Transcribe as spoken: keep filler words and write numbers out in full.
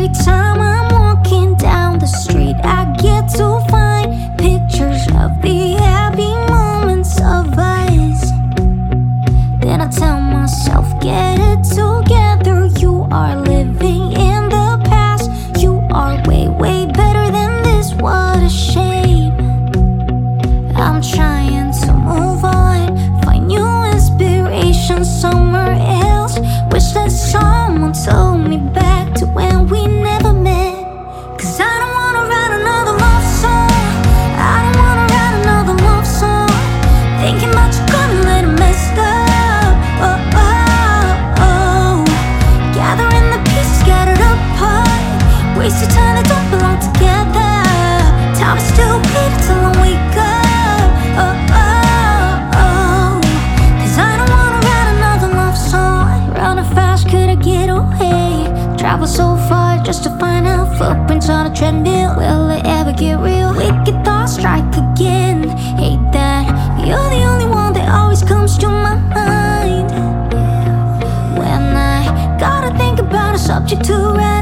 Every time I'm walking down the street, I get to find pictures of the happy moments of us. Then I tell myself, get it together. You are living in the past. You are way, way better than this. What a shame. I'm trying to move on, find new inspiration somewhere else. Wish that someone told me back to when we never met. Cause I don't wanna write another love song. I don't wanna write another love song. Thinking about you gonna let it messed up. Oh, oh, oh. Gathering the pieces scattered apart. Wasted time that don't belong together. Time is still waiting till I wake up. Oh, oh, oh. Cause I don't wanna write another love song. Running fast, could I get away? Travel so far just to find out footprints on a treadmill. Will it ever get real? Wicked thoughts strike again. Hate that you're the only one that always comes to my mind when I gotta think about a subject to write.